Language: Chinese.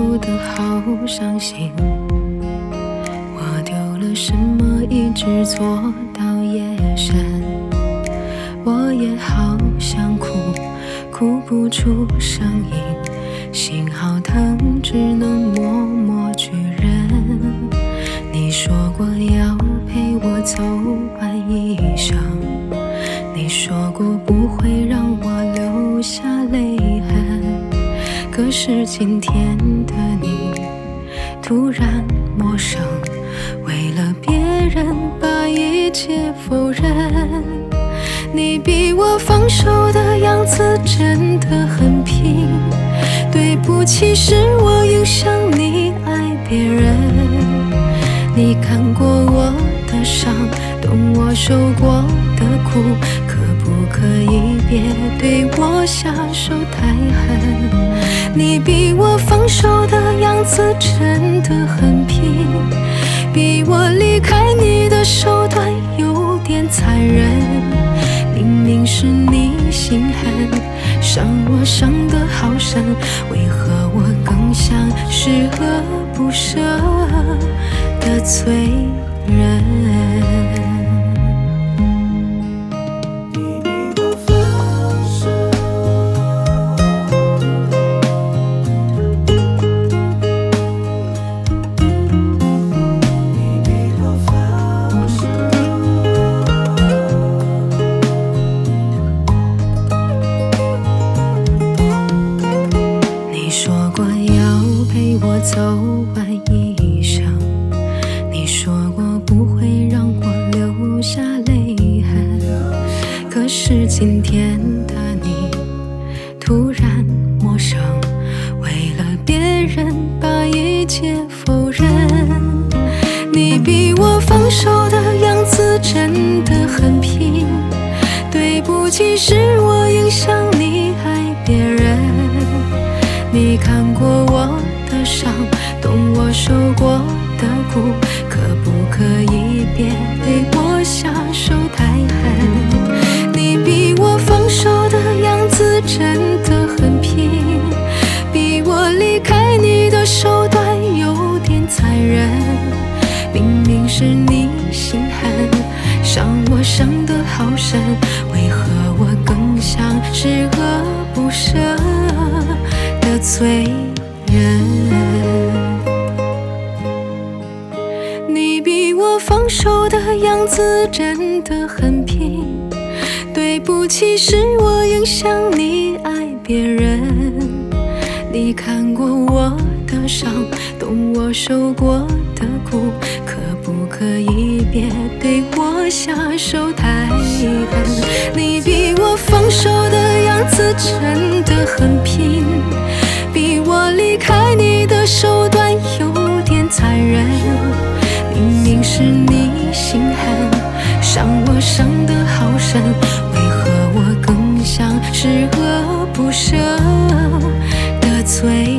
得好伤心。我丢了什么一直做到夜深，我也好想哭，哭不出声音，幸好疼只能默默去忍。你说过要陪我走完一生，你说过不会让我留下泪痕，可是今天的你突然陌生，为了别人把一切否认。你逼我放手的样子真的很拼，对不起是我影响你爱别人。你看过我的伤，懂我受过的苦，可不可以别对我下手太狠？你逼我放手的样子真的很拼，逼我离开你的手段有点残忍。明明是你心狠，伤我伤得好深，为何我更像是个不舍的罪人？走完一生，你说过不会让我留下泪痕，可是今天的你突然陌生，为了别人把一切否认。你逼我放手的样子真的很拼，对不起是我影响你爱别人。你看过我的伤，懂我受过的苦，可不可以别对我下手太狠？你逼我放手的样子真的很拼，逼我离开你的手段有点残忍。明明是你心狠，伤我伤得好深，为何我更像是个不舍的罪人？你逼我放手的样子真的很拼，对不起是我影响你爱别人。你看过我的伤，懂我受过的苦，可不可以别对我下手太狠？你逼我放手的样子真的很拼，逼我离开你的手段有点残忍。明明是你心狠，伤我伤得好深，为何我更像是个不舍的罪